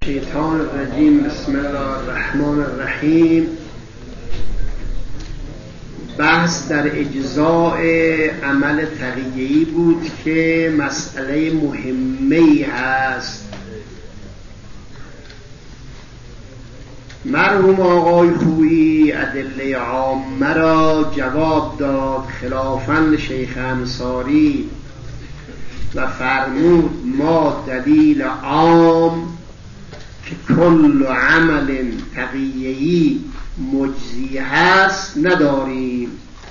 شیطان الرجیم. بسم الله الرحمن الرحیم. بحث در اجزاء عمل تقیه‌ای بود که مسئله مهمه‌ای هست. مرحوم آقای خویی ادله عامه را جواب داد خلافاً شیخ انصاری و فرمود ما دلیل عام که کل عمل تقیه‌ای مجزی هست نداریم.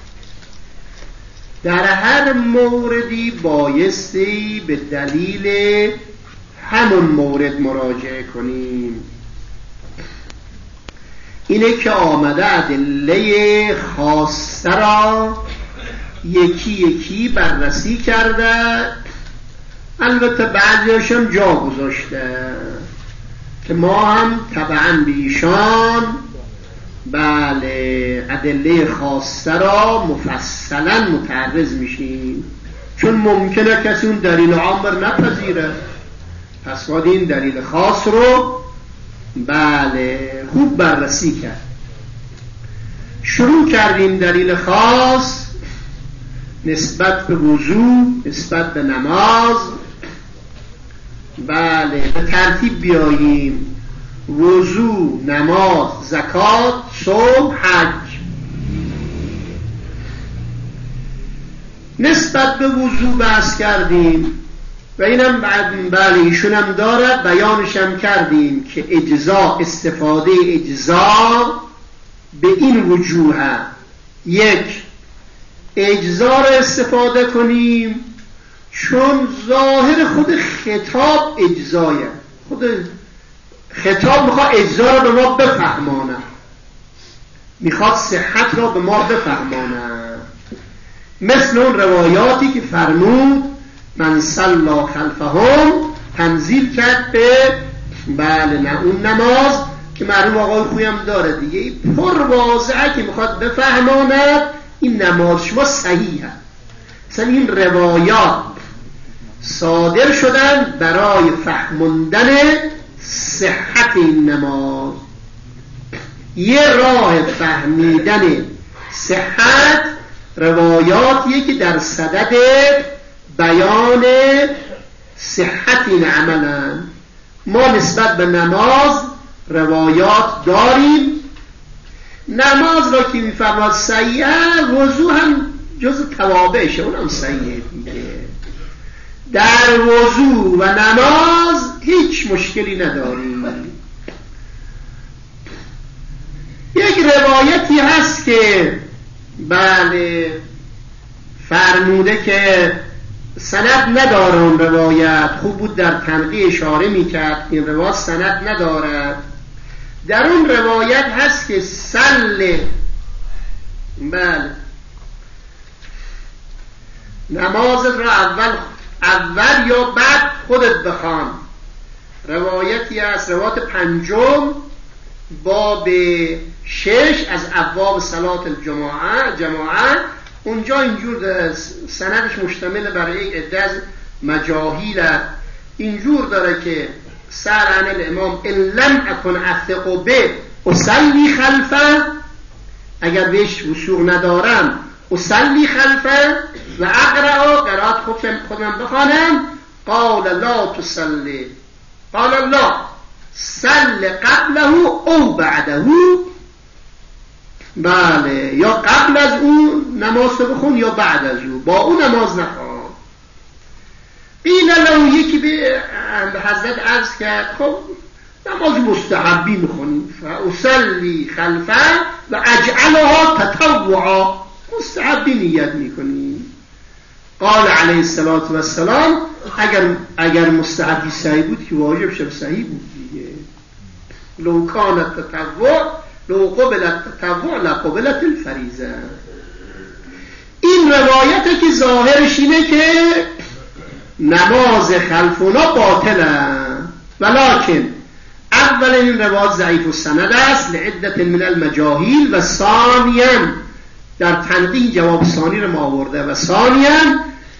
در هر موردی بایستی به دلیل همون مورد مراجعه کنیم. اینه که آمده ادله خاصه را یکی یکی بررسی کرده، البته بعضیاشم جا گذاشته که ما هم طبعا به ایشان بله ادله خاصه را مفصلا متعرض میشیم، چون ممکنه کسی اون دلیل عام رو نپذیره، پس باید این دلیل خاص رو بله خوب بررسی کرد. شروع کردیم دلیل خاص نسبت به وضو، نسبت به نماز. بله به ترتیب بیاییم: وضو، نماز، زکات، صوم، حج. نسبت به وضو بحث کردیم و اینم بله ایشون هم داره، بیانشم کردیم که اجزا، استفاده اجزا به این وجوه: یک، اجزا را استفاده کنیم چون ظاهر خود خطاب اجزایه، خود خطاب میخواد اجزا را به ما بفهمانه، میخواد صحت را به ما بفهمانه، مثل اون روایاتی که فرمود من صلا خلفهم، تنزیل کرد به بله نه اون نماز که مرحوم آقای خویم داره دیگه، پر واضحه که میخواد بفهماند این نماز شما صحیحه. مثلا این روایات صادر شدن برای فهموندن صحت این نماز. یه راه فهمیدن صحت روایاتیه که در صدد بیان صحت این عملن. ما نسبت به نماز روایات داریم. نماز را که میفرماد صحیحه، وضو هم جز توابعشه، اونم صحیحه دیگه. در وضو و نماز هیچ مشکلی نداریم. یک روایتی هست که بله فرموده که سند نداره، اون روایت خوب بود در تنقیح اشاره میکرد این روایت سند نداره. در اون روایت هست که سل بله نمازت را اول یا بعد خودت بخوان. روایتی از روایت 5 باب 6 از ابواب صلات جماعه، اونجا اینجور سندش مشتمل برای یک عده از مجاهیل، اینجور داره که سأل عن الامام ان لم اکن اثق به اصلی خلفه، اگر بهش وثوق ندارم اصلی خلفه و اقرأ قرات خودم بخوانم. قال لا تصلی، قال لا صل قبله او بعده، بله یا قبل از اون نماز بخون یا بعد از اون، با اون نماز نخوان. این لو یکی به حضرت عرض کرد خب نماز مستحبی میخونیم، فاصلی خلفه و اجعلها تطوعا، مستحبی نیت میکنیم. قال علیه الصلاة والسلام اگر مستحبی صحیح بود که واجب شب صحیح بود دیگه. لو کانت تطوع لو قبلت تطوع لقبلت الفریضه. این روایته که ظاهرش اینه که نماز خلفونا باطله، ولکن اولا این روایت ضعیف السند است لعدت من المجاهیل، و ثانیا در تنقیح جواب ثانی رو ما آورده، و ثانیا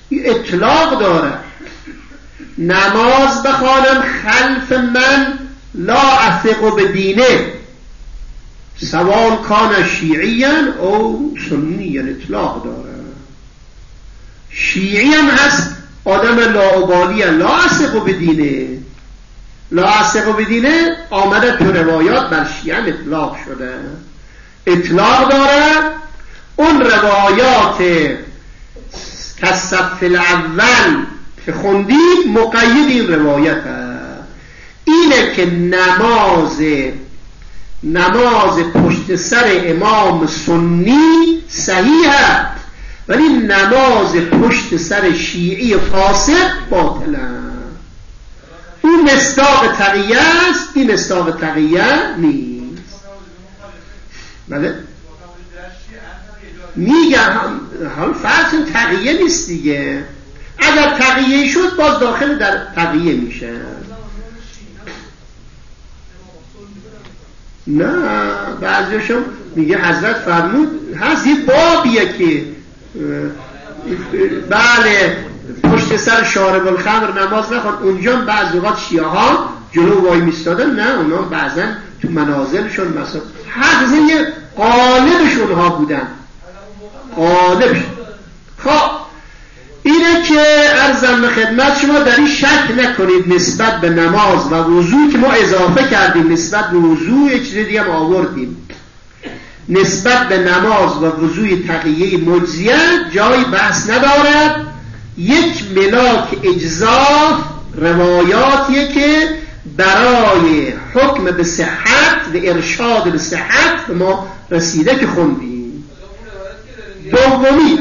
اطلاق داره نماز بخوانم خلف من لا اثق بدینه سوال کان شیعیان او سنیان، اطلاق داره. شیعی هم هست آدم لاابالی، لا اثق بدینه. لا اثق بدینه آمده تو روایات بر شیعه اطلاق شده، اطلاق داره. اون روایات کالصف الاول که خوندید مقید این روایت هست. اینه که نماز پشت سر امام سنی صحیح هست، ولی نماز پشت سر شیعی فاسق باطل است. اون مصداق تقیه است، این مصداق تقیه نیست. بله میگم حال فرض این تقیه نیست دیگه. اگر تقیه شد باز داخل در تقیه میشه. نه بعضیشون میگه حضرت فرمود هست یه بابیه که بله پشت سر شارب الخمر نماز نخوان. اونجا بعضی اوقات شیعه ها جلو وای میستادن، نه اونا بعضا تو منازلشون مثلا حق یه قالبشون ها بودن، قالبشون. خب اینه که عرضم به خدمت شما در این شک نکنید نسبت به نماز و وضو که ما اضافه کردیم، نسبت به وضو یه چیز دیگه هم آوردیم. نسبت به نماز و وضوی تقیه مجزیه جای بحث ندارد. یک ملاک اجزاف روایاتیه که برای حکم به صحت و ارشاد به صحت به ما رسیده که خوندیم. دومی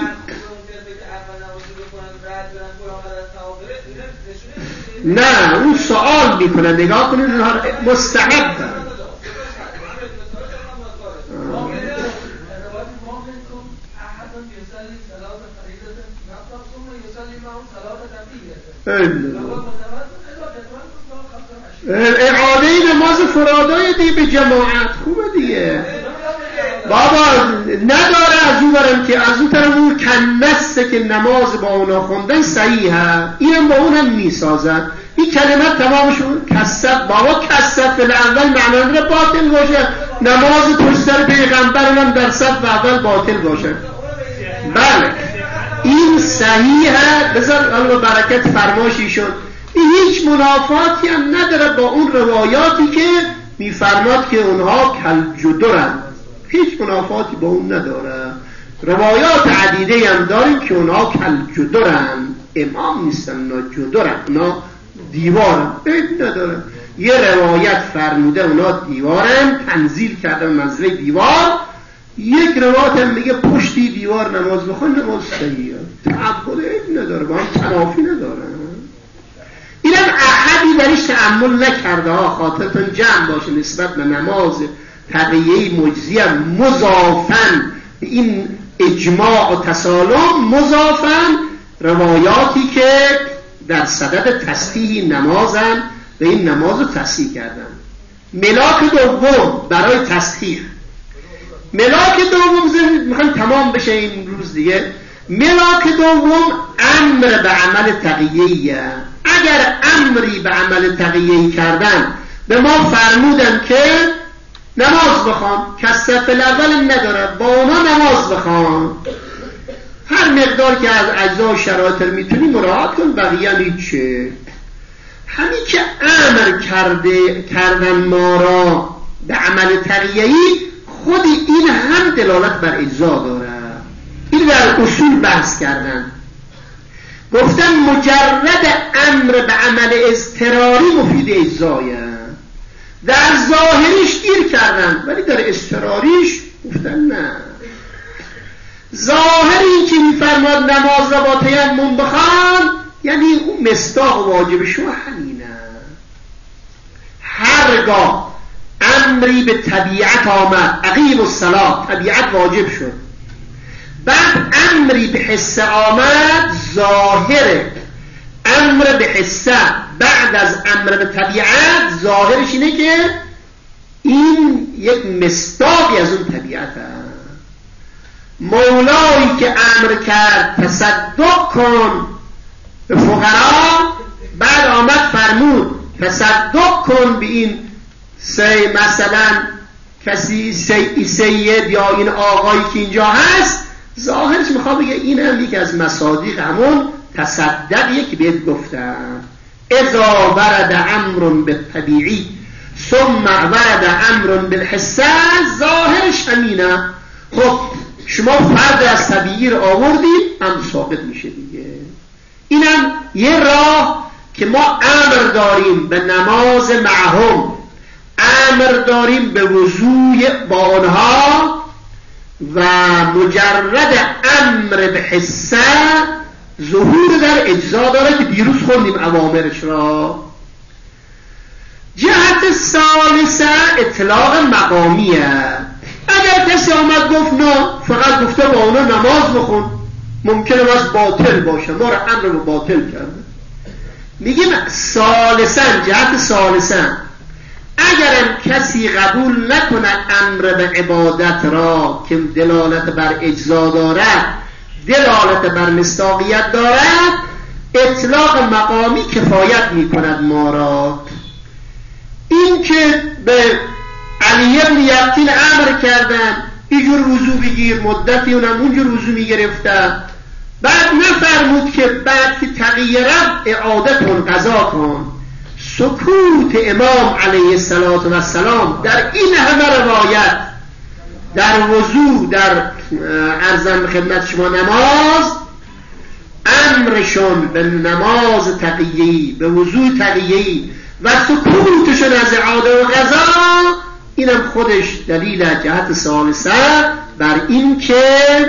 نه اون سوال میکنه، نگاه کنید مستحب دارد. اعاده نماز فرادای دی به جماعت خوبه دیگه بابا، نداره از اون برم که از اون طرف اون کنسته که نماز با اونا خوندن صحیحه، اینم با اونم میسازن. این کلمت تمامشون کسب بابا، کسب به اول معنی رو باطل باشه، نماز پشت سر پیغمبرم در صف اول باطل باشه. بله این صحیحه، بذار الله برکت فرماشیشون. این هیچ منافاتی هم نداره با اون روایاتی که میفرماد که اونها کالجدرن، هیچ منافاتی با اون نداره. روایات عدیده هم داریم که اونها کالجدرن، امام نیستن، اونا جدرن، اونا دیوارن، عیب نداره. یه روایت فرموده اونا دیوارن، تنزیل کردن منزله دیوار. یک روایت هم میگه پشتی دیوار نماز بخون، نماز صحیحه، تعبد عیب نداره، با هم تنافی نداره. اینم احدی درش تأمل نکرده ها، خاطرتون جمع باشه. نسبت به نماز تقیه مجزیه مضافن به این اجماع و تسالم، مضافن روایاتی که در صدد تصحیح نمازن و این نماز رو تصحیح کردن. ملاک دوم برای تصحیح، ملاک دوم میخوایم تمام بشه این روز دیگه. ملاک دوم امر به عمل تقیه‌ایه. اگر امری به عمل تقیه‌ای کردن به ما فرمودن که نماز بخوان، کالصف الاول نداره، با اونا نماز بخوان، هر مقدار که از اجزا و شرایط میتونی مراعات کن، بقیه هیچه. همین که امر کردن ما را به عمل تقیه‌ای، خود این هم دلالت بر اجزا داره. این در اصول بحث کردن، گفتن مجرد امر به عمل اضطراری مفید اجزایه. در ظاهریش گیر کردن، ولی در اضطراریش گفتن نه. ظاهری که میفرماد نماز را با تیمم بخوان، یعنی اون مصداق واجب شما همینه. هرگاه امری به طبیعت آمد، اقیم الصلاة، طبیعت واجب شد، بعد امری به حسه آمد، ظاهره امر به حسه بعد از امر به طبیعت ظاهرش اینه که این یک مصداقی از اون طبیعت هست. مولایی که امر کرد تصدق کن به فقرا، بعد آمد فرمود تصدق کن به این مثلا کسی سید یا این آقایی که اینجا هست ظاهرش میخواد بگه این هم یکی از مصادیق همون تصدقیه که بهت گفتم اذا ورد امر بالطبیعی ثم ورد امر بالحسه، ظاهرش همینه. خب شما فرد از طبیعی رو آوردید هم ثابت میشه دیگه. اینم یه راه که ما امر داریم به نماز معهم، امر داریم به وضوء با آنها و مجرد امر به حسه ظهور در اجزا داره که دیروز خوندیم اوامرش را. جهت ثالثه اطلاق مقامیه. اگر کسی آمد گفت نه فقط گفته با اونا نماز بخون، ممکنه باز باطل باشه، ما را امر رو باطل کرده. میگیم ثالثا، جهت ثالثا اگرم کسی قبول نکنه امر به عبادت را که دلالت بر اجزا دارد، دلالت بر مصداقیت دارد، اطلاق مقامی کفایت میکند ما را. این که به علی بن یقطین امر کردن اینجور وضو بگیر، مدتی اونم اونجور وضو میگرفتن، بعد نفرمود که بعد که تغییر اعاده کن، قضا کن. سکوت امام علیه السلام در این همه روایت، در وضو، در عرضم خدمت شما نماز، امرشون به نماز تقیه‌ای، به وضو تقیه‌ای و سکوتشون از اعاده و قضا، اینم خودش دلیل جهت ثالثه بر این که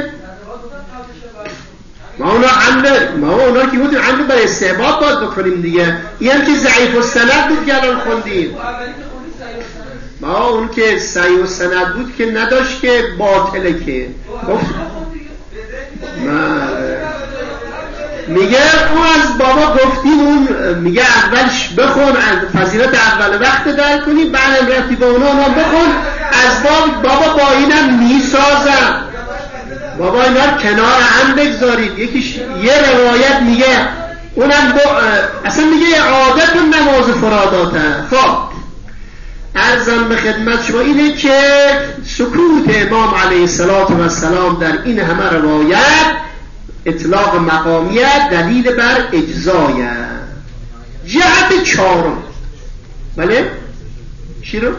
ما اونا که بودیم عمل بر استحباب باید بکنیم دیگه. این هم که ضعیف السند بود که الان خوندیم. ما اون که صحیح السند بود که نداشت که باطله که گفت میگه اون از بابا گفتیم، اون میگه اولش بخون، فضیلت اول وقت در کنی، بعدم رفتی با اونا بخون، از بابا با اینم میسازم، بابا اینا کنار هم بگذارید. یکیش یه روایت میگه اونم اصلا میگه عادت نماز فراداته. خب عرضم به خدمت شما اینه که سکوت امام علیه السلام در این همه روایت اطلاق مقامیت دلیل بر اجزایه. جهت چهارم، بله چی رو؟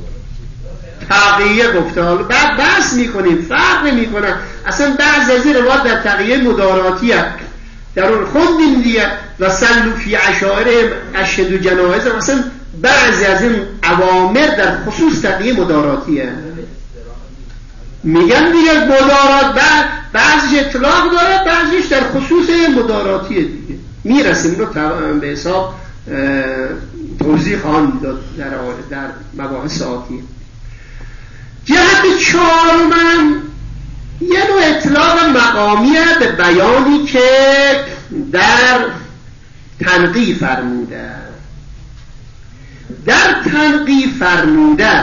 تقیه گفته. حالا بعد بحث میکنیم، فرق نمیکنه اصلا. بعض از این روایات در تقیه مداراتی هست، در اون خوندیم دیگه و سلو فی عشائر اشهدوا جنائز، اصلا بعضی از این اوامر در خصوص تقیه مداراتی هست. میگن دیگه مدارات بعضیش اطلاق داره، بعضیش در خصوص مداراتیه دیگه. میرسیم رو به حساب توضیح خواهم داد در مباحث آتیه. جهت چهارم یه نوع اطلاق مقامیه به بیانی که در تنقیح فرموده. در تنقیح فرموده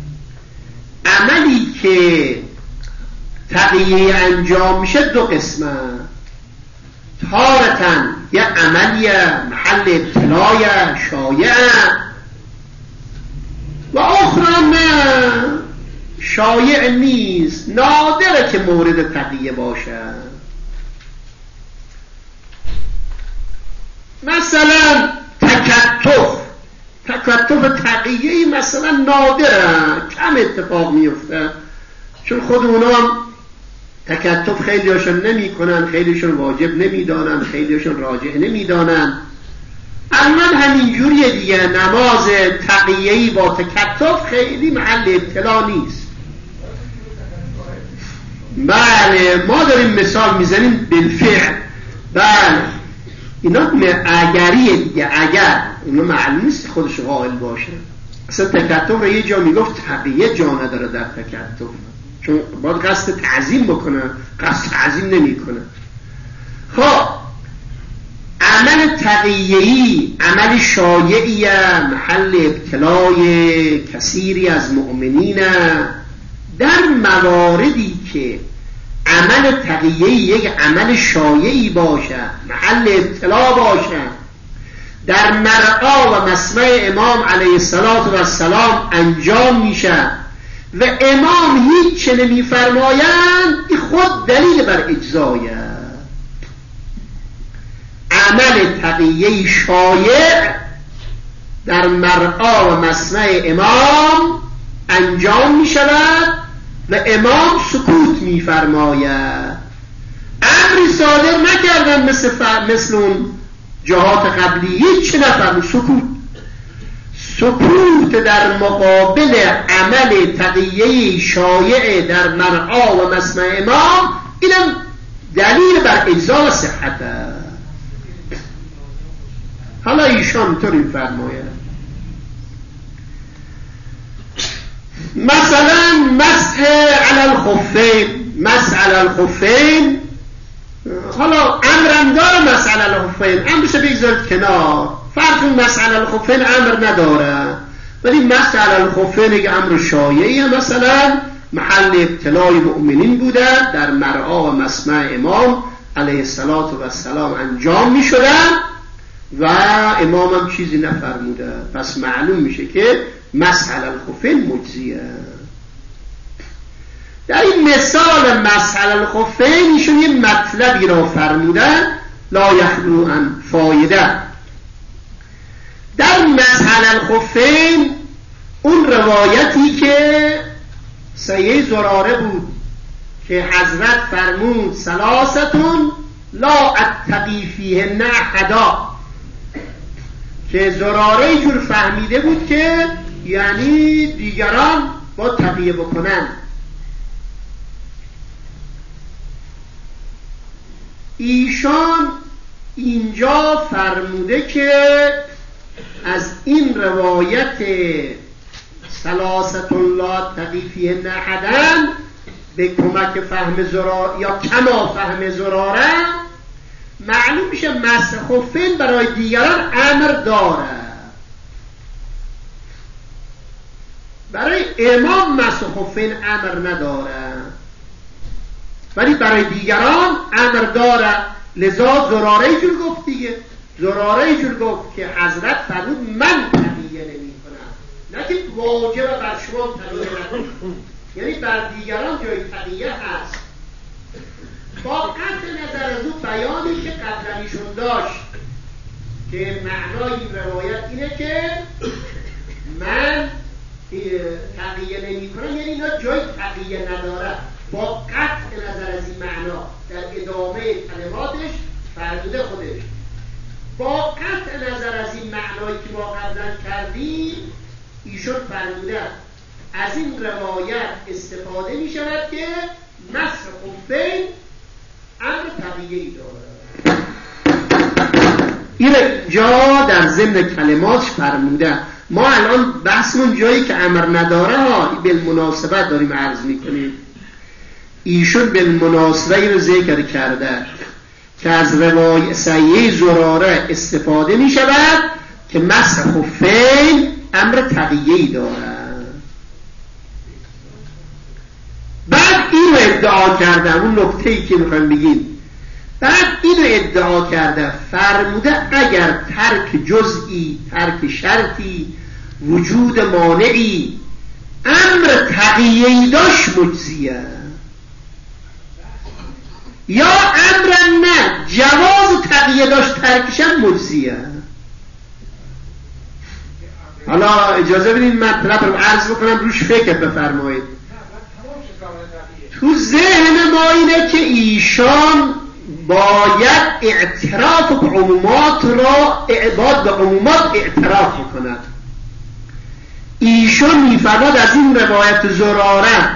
عملی که تقیه انجام میشه دو قسمه. تارتن یه عملیه محل ابتلایه شایعه و اخرى نه شایع نیست، نادره که مورد تقیه باشه. مثلا تکتف تقیه‌ای مثلا نادره، کم اتفاق میفته، چون خود اونا هم تکتف خیلیشون نمی کنن، خیلیشون واجب نمی دانن، خیلیشون راجح نمی دانن. الان همین جوریه دیگه. نماز تقیه‌ای با تکتف خیلی محل ابتلا نیست. بله ما داریم مثال میزنیم بالفعل. بله اینا اگریه دیگه. اگر اینا معلوم نیست خودش قائل باشه. اصلا تکتف رو یه جا میگفت تقیه جا نداره در تکتف، چون باید قصد تعظیم بکنه، قصد تعظیم نمی کنه. خب عمل تقیه‌ای عمل شایعیه، محل ابتلای کثیری از مؤمنین. در مواردی که عمل تقیه‌ای یک عمل شایعی باشه، محل ابتلا باشه در مرعا و مسمع امام علیه السلام انجام میشه و امام هیچ چه نمیفرمایند، این خود دلیل بر اجزایه. عمل تقیه شایع در مرعا و مسمع امام انجام می شود و امام سکوت می فرماید. امری صادر نکردن مثل اون جهات قبلی، هیچ نفرمود، سکوت در مقابل عمل تقیه شایع در مرعا و مسمع امام، اینم دلیل بر اجزا و صحته. حالا ایشان طوری فرماید مثلا مسح علی الخفین، حالا امرم داره مسح علی الخفین، امرش بگذارید کنار، فرق مسح علی الخفین امر نداره، ولی مسح علی الخفین یک امر شایعی مثلا محل ابتلای مؤمنین بوده، در مرعا و مسمع امام علیه السلام انجام می شدن و امام هم چیزی نفرموده، پس معلوم میشه که مسح علی الخفین مجزیه. در این مثال مسح علی الخفین ایشون یه مطلبی را فرمودن لا یخلو عن فایده. در مسح علی الخفین اون روایتی که سیه زراره بود که حضرت فرمود ثلاثتون لا اتقی فیهن احدا، که زراره جور فهمیده بود که یعنی دیگران با تقیه بکنن. ایشان اینجا فرموده که از این روایت ثلاثة لا تقی فیهن احدا به کمک فهم زراره یا کما فهم زراره معلوم میشه مسح خفین برای دیگران امر داره، برای امام مسح خفین امر نداره ولی برای دیگران امر داره. لذا زراره جور گفت دیگه، زراره جور گفت که حضرت فرمود من تقیه نمی کنم، نه که واجب بر شما تقیه نکنم، یعنی بر دیگران جای تقیه هست. با قطع نظر از اون بیانی که قبلنیشون داشت که معنای این روایت اینه که من تقیه نمی کنم، یعنی اینا جای تقیه نداره. با قطع نظر از این معنا در ادامه کلماتش فرموده خودش، با قطع نظر از این معنایی که ما قبلا کردیم ایشون فرموده از این روایت استفاده می شود که مسح خفین امر طبیعی داره. این جا در ضمن کلماتش فرموده. ما الان بحثمون جایی که امر نداره ها بالمناسبت داریم عرض میکنیم. ایشون بالمناسبه رو ذکر کرده که از روایت سیه زراره استفاده می شود که مسح خفین امر طبیعی داره. بعد اینو ادعا کرده، اون نکته‌ای که میخوایم بگیم، بعد اینو ادعا کرده فرموده اگر ترک جزئی، ترک شرطی، وجود مانعی امر تقیه‌ای داشت مجزیه، یا امر نه جواز تقیه داشت ترکشم مجزیه. حالا اجازه بدین مطلب رو عرض بکنم روش فکر بفرمایید. تو ذهن ما اینه که ایشان باید اعتراف به عمومات را به عمومات اعتراف بکند. ایشان میفرماد از این روایت زراره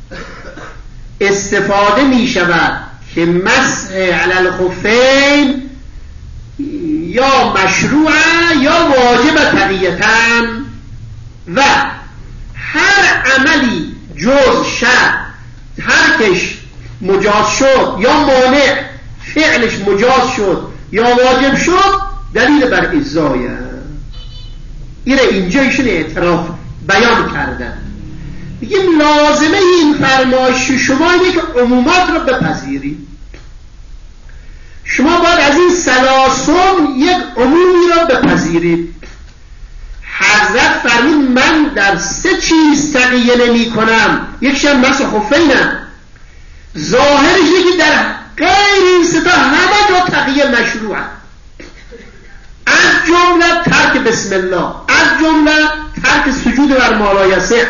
استفاده می شود که مسح علی الخفین یا مشروعه یا واجب تقیتن و هر عملی جز شرط ترکش مجاز شد یا مانع فعلش مجاز شد یا واجب شد دلیل بر اجزایه. اینجا ایشون اعتراف بیان کردن. بگیم لازمه این فرمایش شما اینه که عمومات رو بپذیرید. شما باید از این سلاسل یک عمومی را بپذیرید. حضرت فرمود من در 3 چیز تقیه نمی کنم، یکیشم مسح خفینم. ظاهرش که در غیر این 3 همه جا تقیه مشروع، از جمله ترک بسم الله، از جمله ترک سجود بر ما لا یصح.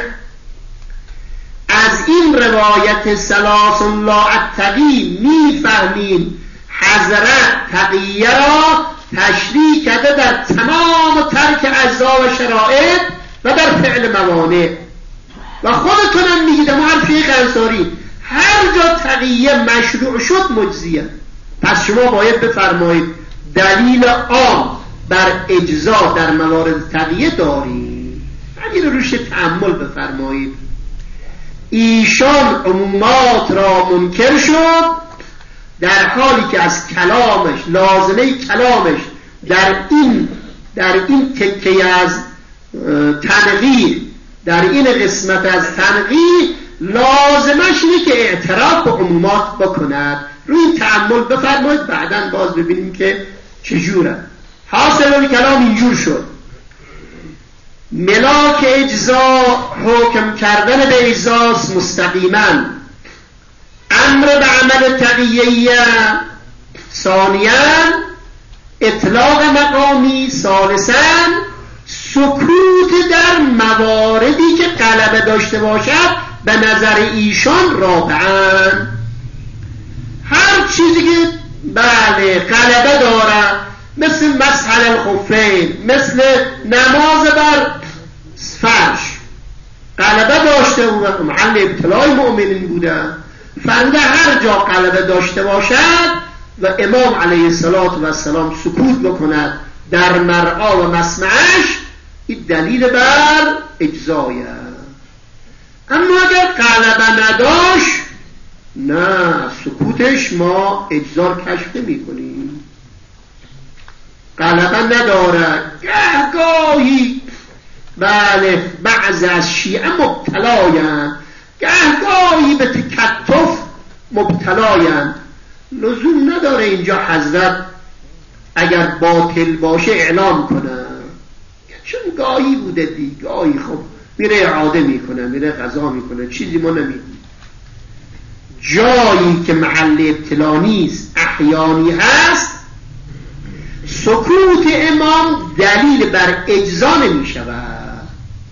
از این روایت سلاسل لا التقی میفهمیم حضرت تقیه را تشریح کرده در تمام ترک اجزا و شرائط و در فعل موانع. و خودتونم میگید ما هر شیخ انصاری هر جا تقیه مشروع شد مجزیه. پس شما باید بفرمایید دلیل عام بر اجزا در موارد تقیه دارید، همین روش تأمل بفرمایید. ایشان عمومات را منکر شد در حالی که از کلامش، لازمه کلامش در این تکه از تنقیح، در این قسمت از تنقیح لازمش اینه که اعتراف به عمومات بکند. روی این تأمل بفرمایید، بعداً باز ببینیم که چجوره. حاصل کلام اینجور شد: ملاک اجزا حکم کردن به اجزاست مستقیما، امر به عمل تقییه ثانیاً، اطلاق مقامی ثالثاً، سکوت در مواردی که غلبه داشته باشد به نظر ایشان رابعاً. هر چیزی که بله غلبه داره، مثل مسح الخفین، مثل نماز بر فرش غلبه داشته بود، محل ابتلای مؤمنین بوده، فرموده هر جا غلبه داشته باشد و امام علیه السلام سکوت بکند در مرعا و مسمعش، این دلیل بر اجزایه. اما اگر غلبه نداشت، نه، سکوتش ما اجزا کشف نمی کنیم. غلبه نداره، گهگاهی بله بعض از شیعه مبتلاین، گهگاهی به تکتف مبتلاین. لزوم نداره اینجا حضرت اگر باطل باشه اعلام کنه، چون گاهی بوده دی، گاهی خب میره اعاده میکنه، میره قضا میکنه، چیزی ما نمیدونیم. جایی که محل ابتلا نیست، احیانی هست، سکوت امام دلیل بر اجزا نمی شود.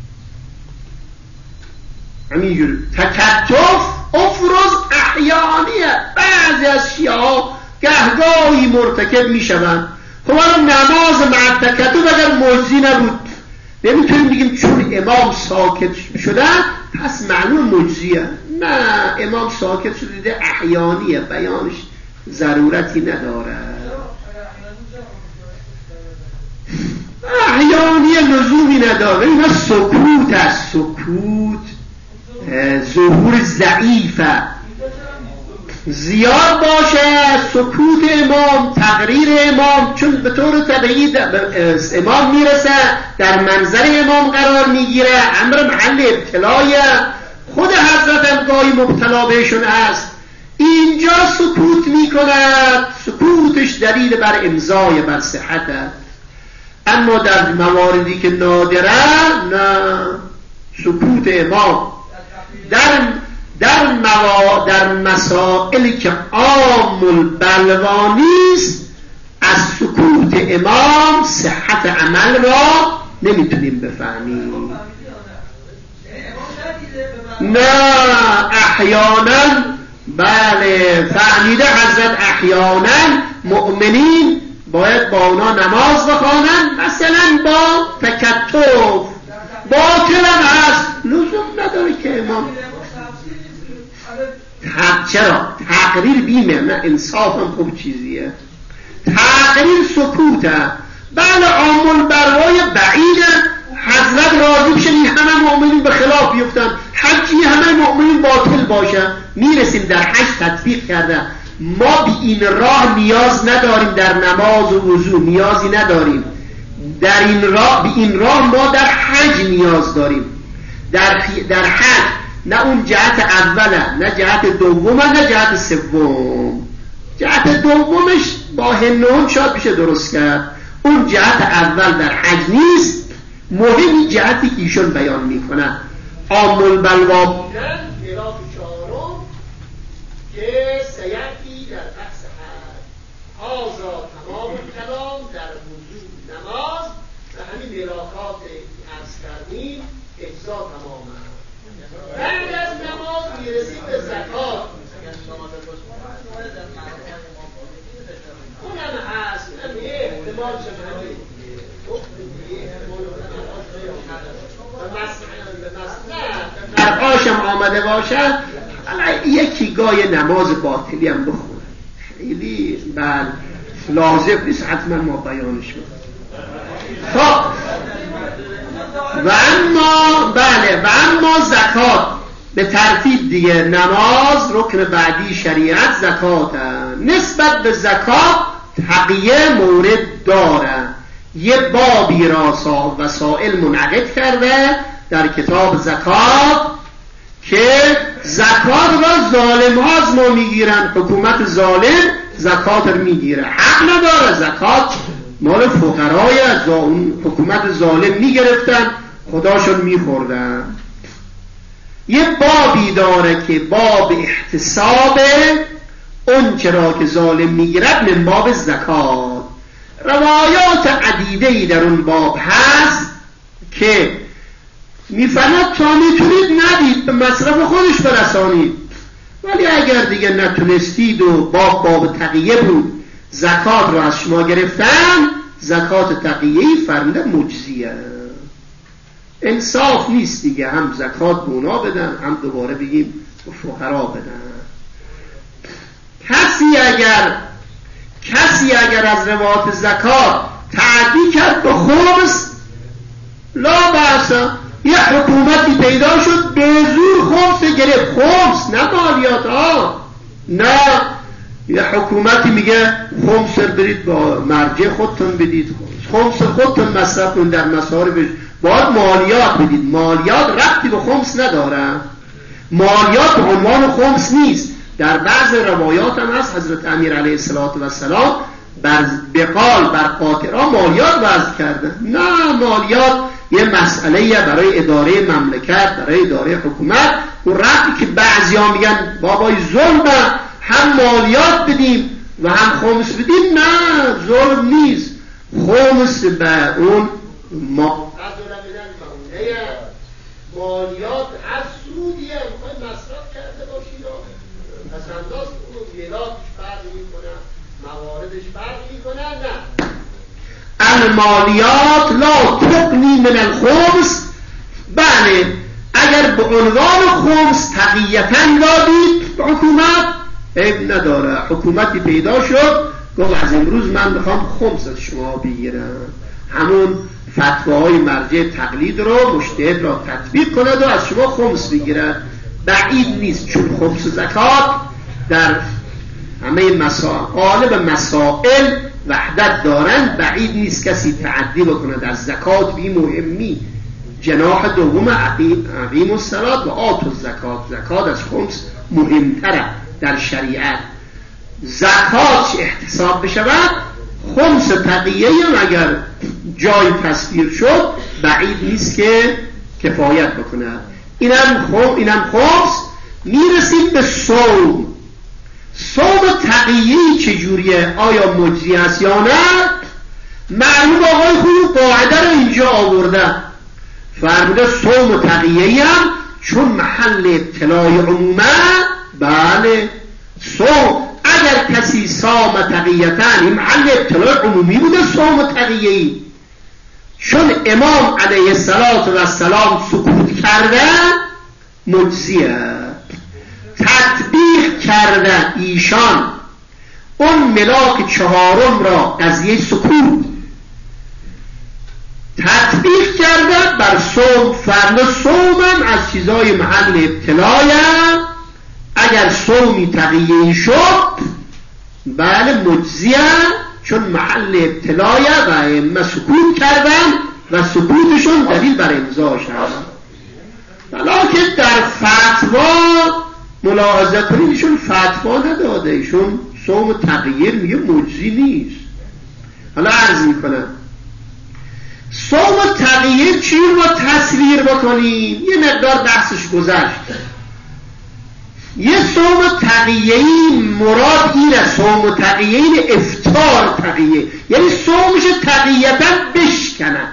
همینجور تکتف افروز احیانیه. بعضی از شیعه گهگاهی مرتکب می شوند. خب نماز مع تکتف اگر مجزی نبود نمیتونیم بگیم چون امام ساکت شده پس معلوم مجزیه. نه، امام ساکت شده احیانیه، بیانش ضرورتی نداره. احیانی لزومی نداره. اینا سکوت است. سکوت ظهور ضعیفه. زیاد باشه سکوت امام، تقریر امام، چون به طور طبیعی امام میرسه، در منظر امام قرار میگیره، امر محل ابتلای خود حضرت هم گاهی مبتلا بهشون است. اینجا سکوت میکند، سکوتش دلیل بر امضای بر صحته. اما در مواردی که نادره، نه، سکوت امام در مسائلی که عام البلوا نیست، از سکوت امام صحت عمل را نمیتونیم بفهمیم. نه، احیانا بله فهمیده حضرت احیانا مؤمنین باید با اونا نماز بخوانن، مثلا با تکتف باطل هست، لزوم نداره که امام چرا؟ تقریر بیمه، نه انصاف هم خوب چیزیه. تقریر سکوته. بله عامل بروای بعیده، حضرت راضی بشن این همه مؤمنین به خلاف بیفتن، حجی همه مؤمنین باطل باشن. میرسیم در حج تطبیق کرده، ما به این راه نیاز نداریم، در نماز و وضو نیازی نداریم، در این راه ما در حج نیاز داریم. در حج نه اون جهت اوله، نه جهت دومه، نه جهت سوم. جهت دومش با هنون شاید بشه درست کرد. اون جهت اول در حج نیست، مهمی جهتی که ایشون بیان میکنن عام البلوا بودن خلاف چهارم که سیعتی در بحث حج آزاد تمام کلام در وجود نماز و همین ملاکات عرض کردیم اجزا تمام هست. بعد از نماز میرسید به زکات، اونم هست، اونم یه احتمال شمالی در آشم آمده باشد یکی گای نماز باطلی هم بخونه، خیلی لازم نیست حتما ما بیانش بکنیم. خب و اما زکات به ترتیب دیگه، نماز رکن بعدی شریعت، زکات نسبت به زکات تقیه مورد داره. یه بابی را صاحب وسائل منعقد کرده در کتاب زکات که زکات را ظالم ها از ما میگیرن، حکومت ظالم زکات رو میگیره، حق نداره، زکات مال فقرای از اون حکومت ظالم میگرفتن، خداشون میخوردن. یه بابی داره که باب احتساب اون چرا که ظالم میگیرد من باب زکات. روایات عدیده‌ای در اون باب هست که میفرماد تا میتونید ندید به مصرف خودش برسانید، ولی اگر دیگه نتونستید و باب تقیه بود زکات رو از شما گرفتن، زکات تقیه‌ای فرموده مجزیه. انصاف نیست دیگه، هم زکات به اونا بدن هم دوباره بگیم به فقرا بدن. کسی اگر از روایات زکات تعدی کرد به خمس لا بأس، یه حکومتی پیدا شد به زور خمس گرفت، خمس نه مالیات ها، نه یه حکومتی میگه خمس برید با مرجع خودتون بدید، خمس خودتون مصرف کنید در مصارفش، باید مالیات بدید. مالیات ربطی به خمس نداره، مالیات به عنوان خمس نیست. در بعض روایات هم هست حضرت امیر علیه السلام بر بقال بر قاطرها مالیات وضع کرده. نه، مالیات یه مسئله برای اداره مملکت، برای اداره حکومت. اون ربطی که بعضیا میگن بابای ظلم، هم مالیات بدیم و هم خمس بدیم، نه ظلم نیست. خمس به اون مالیات هر سودی هم میخواید مصرف کرده باشید و پس انداز میلاتش فرق میکنن، مواردش فرق میکنن. نه، المالیات لا تقنی من الخمس. بله، اگر به عنوان خمس تقییتاً دادید به حکومت عیب نداره. حکومتی پیدا شد گفت از امروز من میخوام خمس از شما بگیرم، همون فتواهای مرجع تقلید رو مجتهد را تطبیق کند و از شما خمس بگیرد. بعید نیست، چون خمس زکات در همه غالب مسائل وحدت دارند، بعید نیست کسی تعدی بکند از زکات بی مهمی. جناح دوم اقیم الصلاة و آتوا الزکات، زکات از خمس مهمتره در شریعت. زکات احتساب بشود، خمس تقیه هم اگر جای تصویر شد بعید نیست که کفایت بکند. اینم خمس. میرسیم به صوم. صوم تقیه‌ای چجوریه؟ آیا مجزی است یا نه؟ معلوم آقای خوب قاعده رو اینجا آورده، فرموده صوم تقیه‌ای هم چون محل ابتلای عمومه. بله، صوم اگر کسی صام تقیتن، این محل ابتلای عمومی بوده صوم تقیه‌ای، چون امام علیه السلام سکوت کرده مجزیه. تطبیق کرده ایشان اون ملاک چهارم را، قضیه سکوت تطبیق کرده بر صوم. فرض صومم از چیزای محل ابتلایه. اگر صومی تقیه‌ای شد بله مجزیه، چون محل ابتلایه و ائمه سکوت کردن و سکوتشون دلیل بر امضاش هست. ولیکن در فتوا ملاحظه کنید ایشون فتوا نداده، ایشون صوم تقیه میگه مجزی نیست. حالا عرض میکنم صوم تقیه چی رو تصویر بکنیم؟ یه مقدار بحثش گذشت. یه صوم تقیه‌ای مراد اینه، صوم تقیه این افطار تقیه، یعنی صومش تقیه‌تاً بشکنن.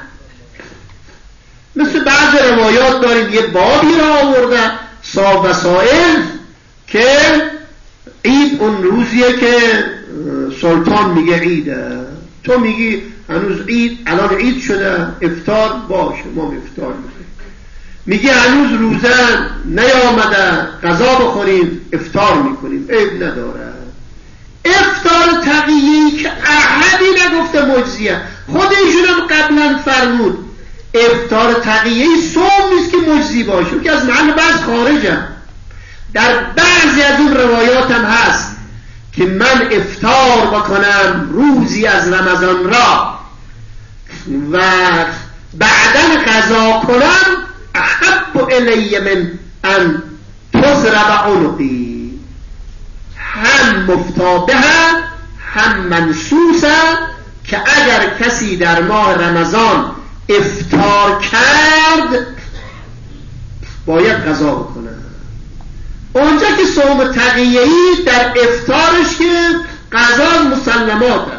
مثل بعض روایات داریم یه بابی را آورده صاحب وسائل که عید اون روزیه که سلطان میگه عیده، تو میگی هنوز عید، الان عید شده افطار باشه، ما افطار میگی هنوز روزه نیامده غذا بخوریم، افطار میکنیم، عیب نداره. افطار تقیه‌ای که احدی نگفته مجزیه، خود ایشون هم قبلا فرمود افطار تقیه‌ای صوم نیست که مجزی باشه، که از محل بحث خارجه. در بعضی از اون روایات هم هست که من افطار بکنم روزی از رمضان را و بعدن غذا کنم احب الی من ان تضرب عنقی، هم مفتابه هم منسوسه، که اگر کسی در ماه رمضان افطار کرد باید غذا بکنه. اونجا که صوم تقیه‌ای در افطارش که غذا مسلماته.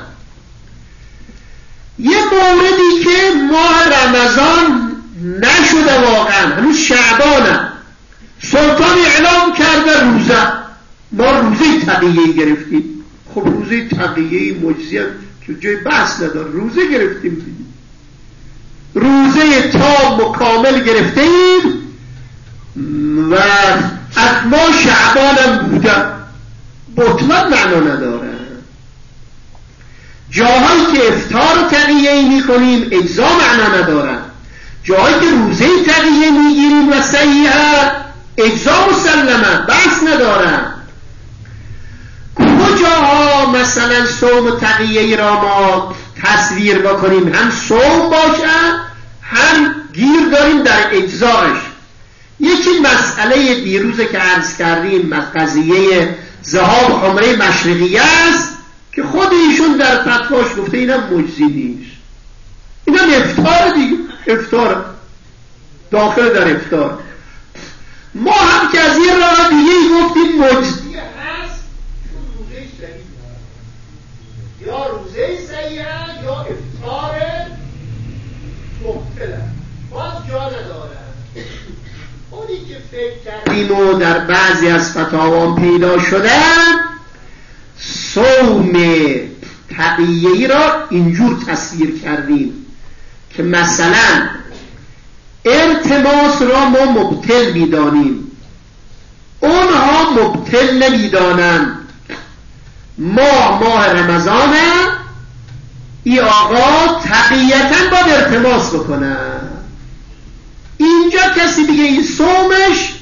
یه موردی که ماه رمضان نشده واقعا، هنوز شعبانه، سلطان اعلام کرده روزه، ما روزه تقیه‌ای گرفتیم. خب روزه تقیه‌ای مجزیه که جای بحث نداره، روزه گرفتیم دیگه، روزه تام و کامل گرفتیم و از ما شعبانم بوده، بطلان معنا نداره. جاهایی که افطار تقیه‌ای میکنیم اجزا معنا نداره، جاهایی که روزه تقیه میگیریم و صحیحه اجزا مسلمه، بحث نداره. کجاها مثلا صوم تقیه را ما تصویر بکنیم هم صوم باشه هم گیر داریم در اجزاش؟ یکی مسئله دیروزه که عرض کردیم، قضیه ذهاب عمره مشرقیه است که خود ایشون در فتواش گفته اینم مجزی نیست، اینم افطار دیگه، افطار داخل در افطار. ما هم که از این راه دیگه گفتیم مجزی هست، چون روزه صحیح یا روزه صحیحه یا افطار مبتله، باز جا نداره. اونی که فکر کردیم و در بعضی از فتاوام پیدا شده، صوم تقیه‌ای را اینجور تصویر کردیم که مثلا التماس را ما مبطل می‌دانیم، اونها مبطل نمی‌دانند. ماه رمضانه، ای آقا تقیه‌تاً باید التماس بکنه. اینجا کسی بگه این صومش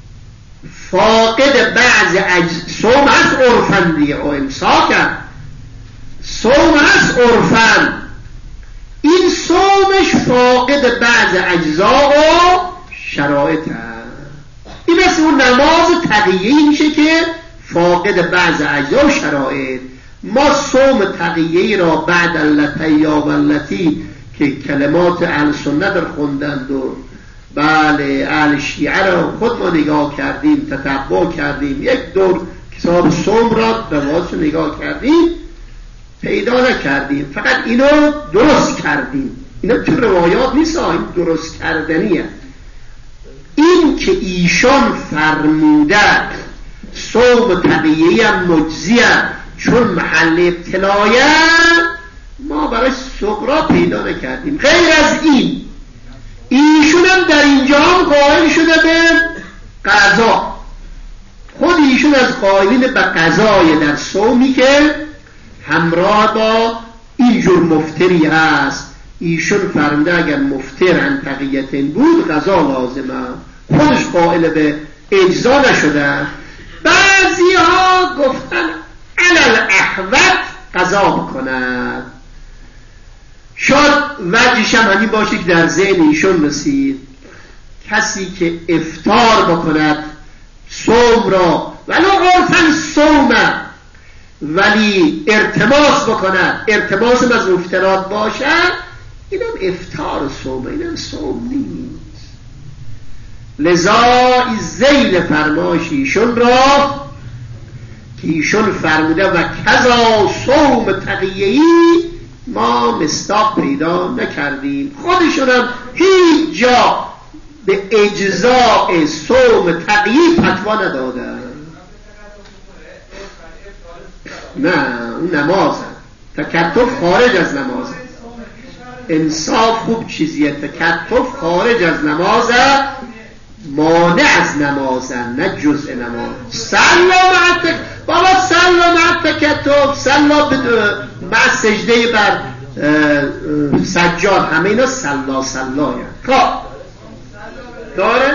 فاقد بعض صوم هست عرفن دیگه، او امساکن صوم هست عرفن، این صومش فاقد بعض اجزا و شرایط هست. این مثل اون نماز تقیه‌ای میشه که فاقد بعض اجزا و شرایط. ما صوم تقیه‌ای را بعد اللتی یا واللتی که کلمات اهل سنت در خوندند و بله اهل شیعه را خود ما نگاه کردیم، تتبع کردیم، یک دور کتاب صوم را روایاتش نگاه کردیم، پیدا نکردیم، فقط اینو درست کردیم. اینا تو روایات نیست، این درست کردنیه. این که ایشان فرموده صوم تقیه‌ای هم مجزیه چون محل ابتلایه، ما برای صغرا پیدا نکردیم. غیر از این ایشون هم در اینجا هم قائل شده به قضا، خود ایشون از قائلین به قضای در صومی که همراه با اینجور مفتری هست. ایشون فرموده اگر مفتر عن تقیتن بود قضا لازمه، خودش قائل به اجزا نشده. بعضی ها گفتن علل احوت قضا بکند. شاید وجهش هم همین باشه که در ذهن ایشون رسید کسی که افطار بکند صوم را ولو عرفاً صومه ولی ارتباس بکنن، ارتباس از افتراض باشن، اینم افطار صوم، اینم صوم نیست. لذا ذیل فرمایش ایشون را که ایشون فرموده و کذا صوم تقیه‌ای ما مصداق پیدا نکردیم. خودشونم هیچ جا به اجزاء صوم تقیی فتوا ندادن. نه اون نمازه، تکتف خارج از نمازه. انصاف خوب چیزیه، تکتف خارج از نمازه، مانع از نمازه، نه جزء نماز. بابا سلا مع تکتف، سلا مع سجده بر سجاد، همه اینا سلا سلا یعنی. خب داره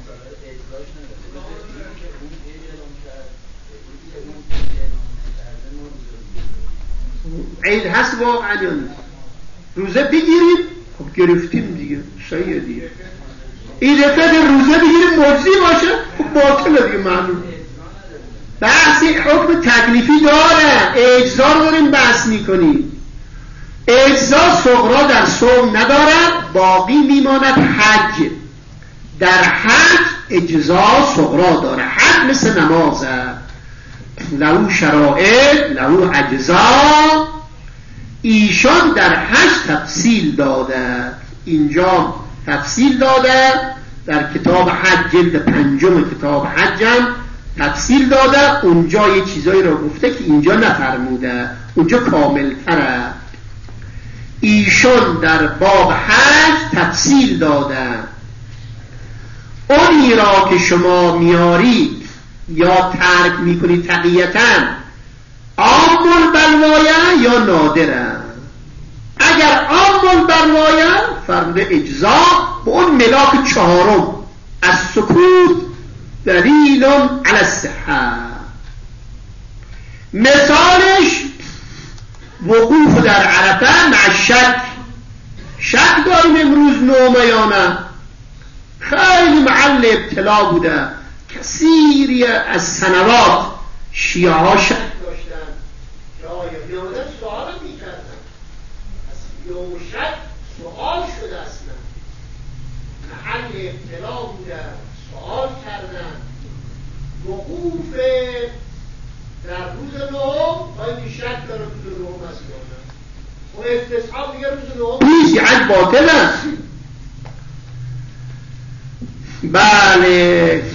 عید هست واقعا، روزه بگیریم، خب گرفتیم دیگه، صحیحه دیگه. عید فطر روزه بگیریم مجزی باشه، خب باطله دیگه، معلوم. بحثی حکم تکلیفی داره، اجزا رو داریم بحث میکنیم. اجزا صغرا در صوم ندارد، باقی میماند حج. در حج اجزا صغرا داره، حج مثل نمازه، لهو شرائط لهو اجزا. ایشان در حج تفصیل داده، اینجا تفصیل داده، در کتاب حج جلد 5 کتاب حجم تفصیل داده، اونجا یه چیزایی رو گفته که اینجا نفرموده، اونجا کامل تره. ایشان در باب حج تفصیل داده، اونی را که شما میارید یا ترک میکنید تقییتاً عام البلوایه یا نادره. اگر عام البلوایه فرموده اجزا به اون ملاک چهارم از سکوت دلیل علی الصحه. مثالش وقوف در عرفه مع شک داریم امروز نومه یا نه، خیلی محل ابتلا بوده، کثیری از سنوات شیعه ها شک داشتن، جای بیامدن سوال میکردن، از یوم شک سوال شده، اصلا محل ابتلا بوده، سوال کردن. وقوف در روز نهم باید شک داره روز نهم است و استصحاب دیگه روز نهم نیست، حج باطل است. بله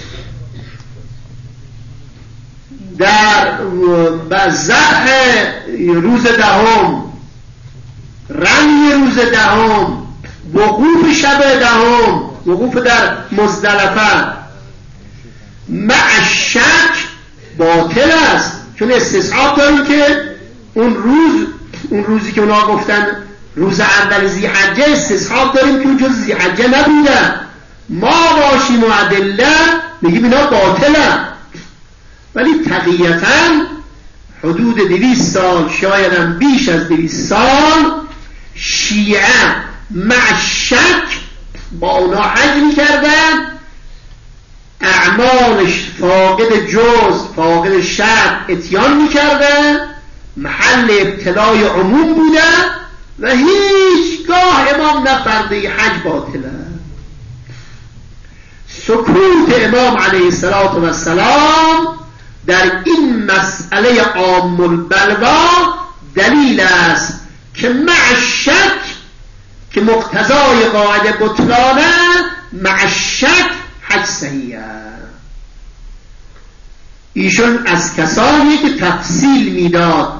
در ذبح روز دهم، رمی روز دهم، وقوف شب دهم، وقوف در مزدلفه مع شک باطل است، چون استصحاب داریم که اون روزی که اونا گفتن روز اول ذی‌حجه، استصحاب داریم که اون جز ذی‌حجه نبوده، ما باشیم و ادله میگیم اینا باطلن. ولی تقییتاً حدود 200 سال، شاید هم بیش از 200 سال، شیعه مع شک با اونا حج میکردن، اعمالش فاقد جز فاقد شک اتیان میکردن، محل ابتلای عموم بوده و هیچگاه امام نفرده حج باطله. سکوت امام علیه السلام در این مسئله عام البلوا دلیل است که مع شک که مقتضای قاعده بطلانه، مع شک حج صحیحه. ایشون از کسانی که تفصیل میداد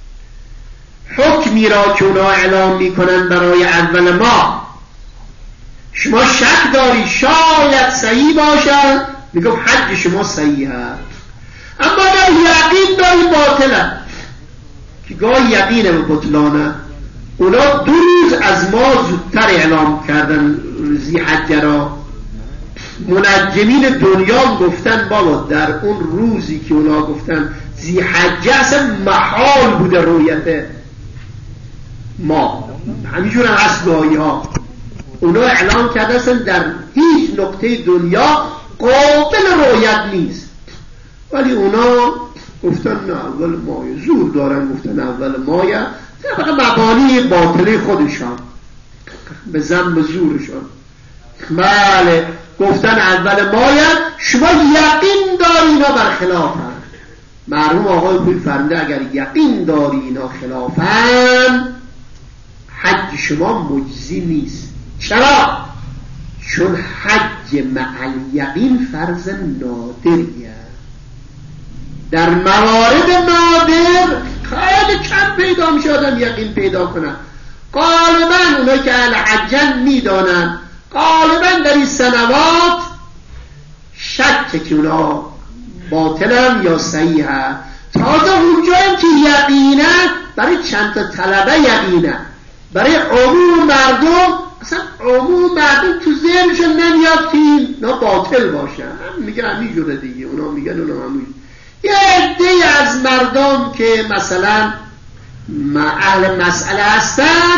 حکمی را که اونا اعلام میکنن برای اول ما، شما شک داری شاید صحیح باشد، میگم حج شما صحیحه، اما در یقین داری باطله، که گاه یقینه به بطلانه. اونا 2 روز از ما زودتر اعلام کردن ذی‌حجه را. منجمین دنیا گفتن بابا در اون روزی که اونا گفتن ذی‌حجه اصلا محال بوده رویت ما، همینجور هم هست گاهی ها. اونا اعلام کرده اصلا در هیچ نقطه دنیا قابل رویت نیست، ولی اونا گفتن نه اول مایه، زور دارن گفتن اول مایه، طبق مبانی باطلی خودشان به ذنب زورشان. بله گفتن اول مایه، شما یقین داری اینا برخلافن. مرحوم آقای پوی فرموده اگر یقین داری اینا خلافن حج شما مجزی نیست. چرا؟ چون حج مع الیقین فرض نادریه. در موارد نادر خیلی کم پیدا میشه آدم یقین پیدا کنن. غالبا اونایی که اهل حجن میدانن غالبا در این سنوات شک که اونا باطلن یا صحیحه. تازه اونجایی که یقینه برای چند تا طلبه یقینه، برای عموم مردم اصلا عموم مردم تو ذهنشون نمیاد که اینا باطل باشن، میگن همینجوره دیگه، اونا میگن اونا همینجوره. یه عده از مردم که مثلا اهل مسئله هستن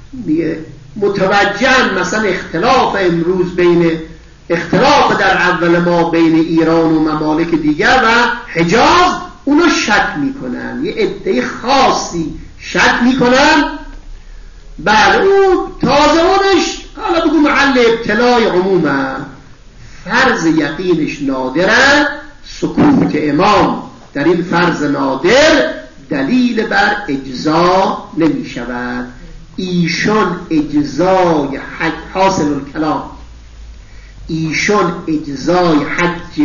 متوجهن مثلا اختلاف امروز بین اختلاف در اول ما بین ایران و ممالک دیگر و حجاز، اونا شک میکنن، یه عده خاصی شک میکنن. بله اون تازه اونش حالا بگو محل ابتلای عمومه، فرض یقینش نادره. سکوت امام در این فرض نادر دلیل بر اجزا نمی شود. ایشون اجزای حج، حاصل الکلام، ایشون اجزای حج،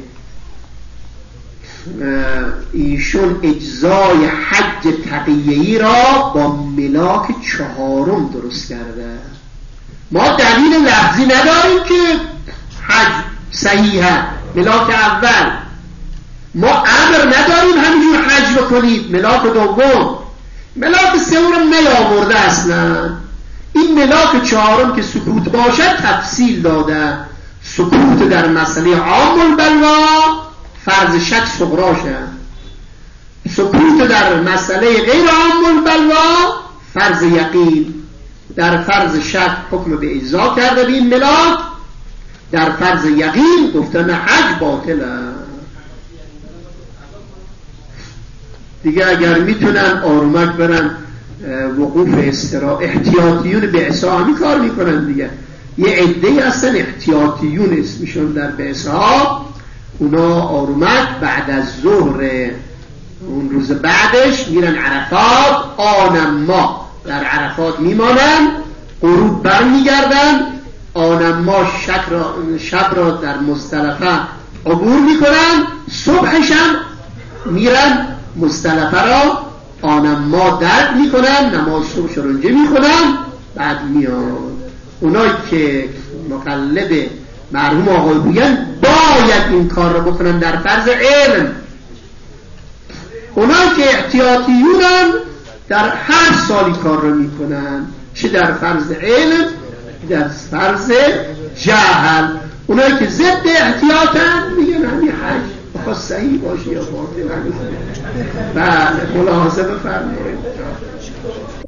ایشون اجزای حج تقیه‌ای را با ملاک چهارم درست کرده. ما دلیل لفظی نداریم که حج صحیحه، ملاک اول. ما امر نداریم همینجور حج بکنید، ملاک دوم. ملاک سوم نیاورده اصلا. این ملاک چهارم که سکوت باشد تفصیل داده. سکوت در مسئله عام البلوا فرض شک صغراشه، سکوت در مسئله غیر عام البلوا فرض یقین. در فرض شک حکم به اجزا کرده به این ملاک، در فرض یقین گفتن حج باطله. دیگه اگر میتونن آرومک برن وقوف احتیاطیون بعثا همین کار میکنن دیگه. یه عده هستن احتیاطیون اسمشون در بعثا، اونا آرومک بعد از ظهر اون روز بعدش میرن عرفات، آنما در عرفات میمانن، غروب بر میگردن، آنما شب را در مزدلفه عبور میکنن، صبحشم میرن مزدلفه را آنما درد میکنن، نماز صبح شرنجه میکنن، بعد میان. اونایی که مقلد مرحوم آقای بوین باید این کار را بکنن در فرض علم. اونایی که احتیاطیونن در هر سالی کار را میکنن، چه در فرض علم در فرض جهل. اونایی که ضد احتیاطن میگن همین حج بخواد صحیح باشه یا باطل. بله ملاحظه بفرمایید.